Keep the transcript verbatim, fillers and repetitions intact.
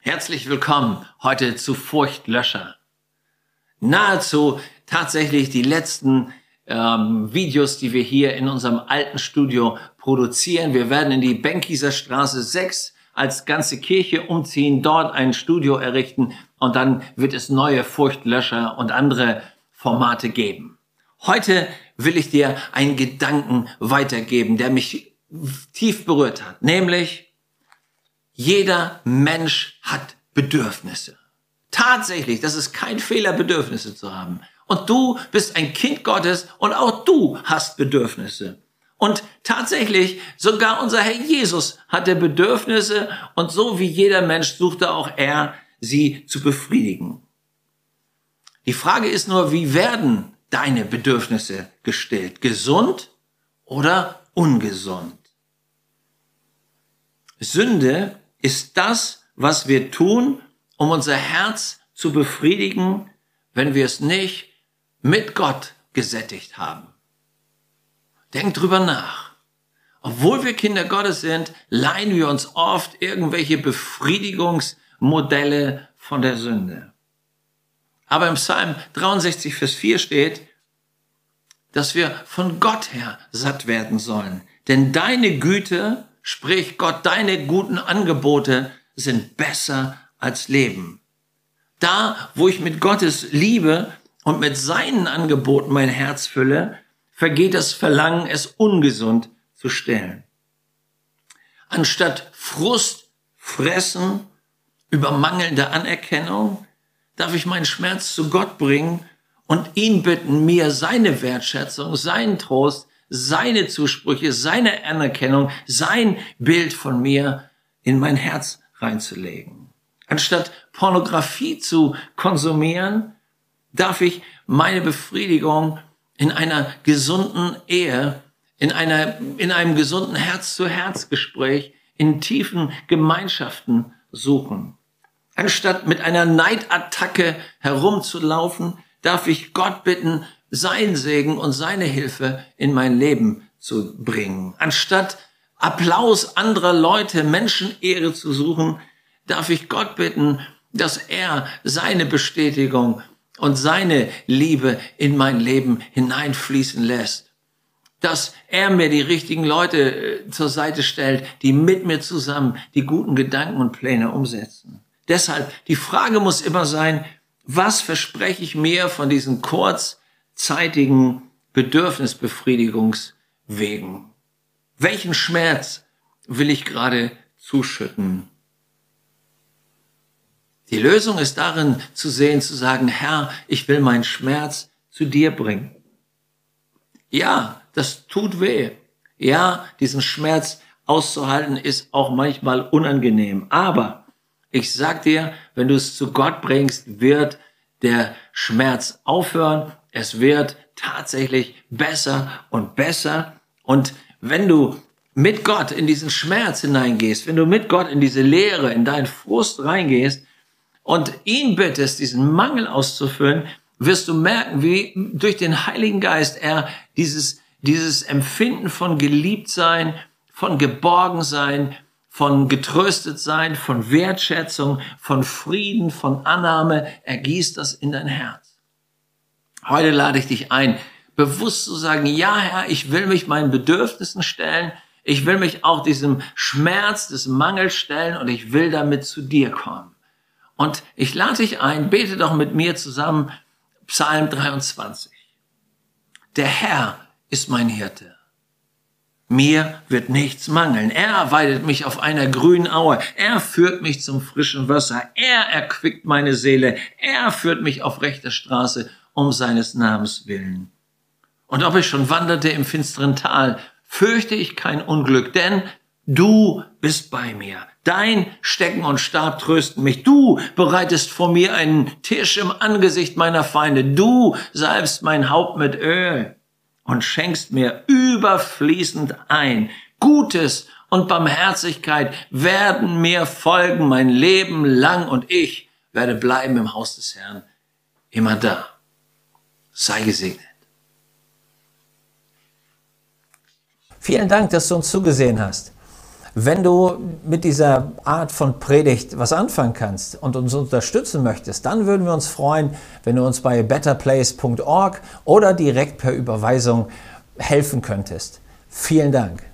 Herzlich willkommen heute zu Furchtlöscher. Nahezu tatsächlich die letzten ähm, Videos, die wir hier in unserem alten Studio produzieren. Wir werden in die Benkieser Straße sechs als ganze Kirche umziehen, dort ein Studio errichten und dann wird es neue Furchtlöscher und andere Formate geben. Heute will ich dir einen Gedanken weitergeben, der mich tief berührt hat, nämlich: Jeder Mensch hat Bedürfnisse. Tatsächlich, das ist kein Fehler, Bedürfnisse zu haben. Und du bist ein Kind Gottes und auch du hast Bedürfnisse. Und tatsächlich, sogar unser Herr Jesus hatte Bedürfnisse und so wie jeder Mensch suchte auch er, sie zu befriedigen. Die Frage ist nur, wie werden deine Bedürfnisse gestillt? Gesund oder ungesund? Sünde ist das, was wir tun, um unser Herz zu befriedigen, wenn wir es nicht mit Gott gesättigt haben. Denk drüber nach. Obwohl wir Kinder Gottes sind, leihen wir uns oft irgendwelche Befriedigungsmodelle von der Sünde. Aber im Psalm dreiundsechzig, Vers vier steht, dass wir von Gott her satt werden sollen. Denn deine Güte, sprich Gott, deine guten Angebote sind besser als Leben. Da, wo ich mit Gottes Liebe und mit seinen Angeboten mein Herz fülle, vergeht das Verlangen, es ungesund zu stillen. Anstatt Frust, Fressen über mangelnde Anerkennung, darf ich meinen Schmerz zu Gott bringen und ihn bitten, mir seine Wertschätzung, seinen Trost, seine Zusprüche, seine Anerkennung, sein Bild von mir in mein Herz reinzulegen. Anstatt Pornografie zu konsumieren, darf ich meine Befriedigung in einer gesunden Ehe, in einer, in einem gesunden Herz-zu-Herz-Gespräch, in tiefen Gemeinschaften suchen. Anstatt mit einer Neidattacke herumzulaufen, darf ich Gott bitten, seinen Segen und seine Hilfe in mein Leben zu bringen. Anstatt Applaus anderer Leute, Menschenehre zu suchen, darf ich Gott bitten, dass er seine Bestätigung und seine Liebe in mein Leben hineinfließen lässt. Dass er mir die richtigen Leute zur Seite stellt, die mit mir zusammen die guten Gedanken und Pläne umsetzen. Deshalb, die Frage muss immer sein, was verspreche ich mir von diesen kurzzeitigen Bedürfnisbefriedigungswegen? Welchen Schmerz will ich gerade zuschütten? Die Lösung ist darin zu sehen, zu sagen, Herr, ich will meinen Schmerz zu dir bringen. Ja, das tut weh. Ja, diesen Schmerz auszuhalten ist auch manchmal unangenehm. Aber ich sag dir, wenn du es zu Gott bringst, wird der Schmerz aufhören. Es wird tatsächlich besser und besser. Und wenn du mit Gott in diesen Schmerz hineingehst, wenn du mit Gott in diese Leere, in deinen Frust reingehst, und ihn bittest, diesen Mangel auszufüllen, wirst du merken, wie durch den Heiligen Geist er dieses, dieses Empfinden von Geliebtsein, von Geborgensein, von Getröstetsein, von Wertschätzung, von Frieden, von Annahme, ergießt das in dein Herz. Heute lade ich dich ein, bewusst zu sagen, ja Herr, ich will mich meinen Bedürfnissen stellen, ich will mich auch diesem Schmerz des Mangels stellen und ich will damit zu dir kommen. Und ich lade dich ein, bete doch mit mir zusammen Psalm dreiundzwanzig. Der Herr ist mein Hirte. Mir wird nichts mangeln. Er weidet mich auf einer grünen Aue. Er führt mich zum frischen Wasser. Er erquickt meine Seele. Er führt mich auf rechter Straße um seines Namens willen. Und ob ich schon wanderte im finsteren Tal, fürchte ich kein Unglück, denn du bist bei mir. Dein Stecken und Stab trösten mich. Du bereitest vor mir einen Tisch im Angesicht meiner Feinde. Du salbst mein Haupt mit Öl und schenkst mir überfließend ein. Gutes und Barmherzigkeit werden mir folgen mein Leben lang und ich werde bleiben im Haus des Herrn immer da. Sei gesegnet. Vielen Dank, dass du uns zugesehen hast. Wenn du mit dieser Art von Predigt was anfangen kannst und uns unterstützen möchtest, dann würden wir uns freuen, wenn du uns bei better place punkt org oder direkt per Überweisung helfen könntest. Vielen Dank.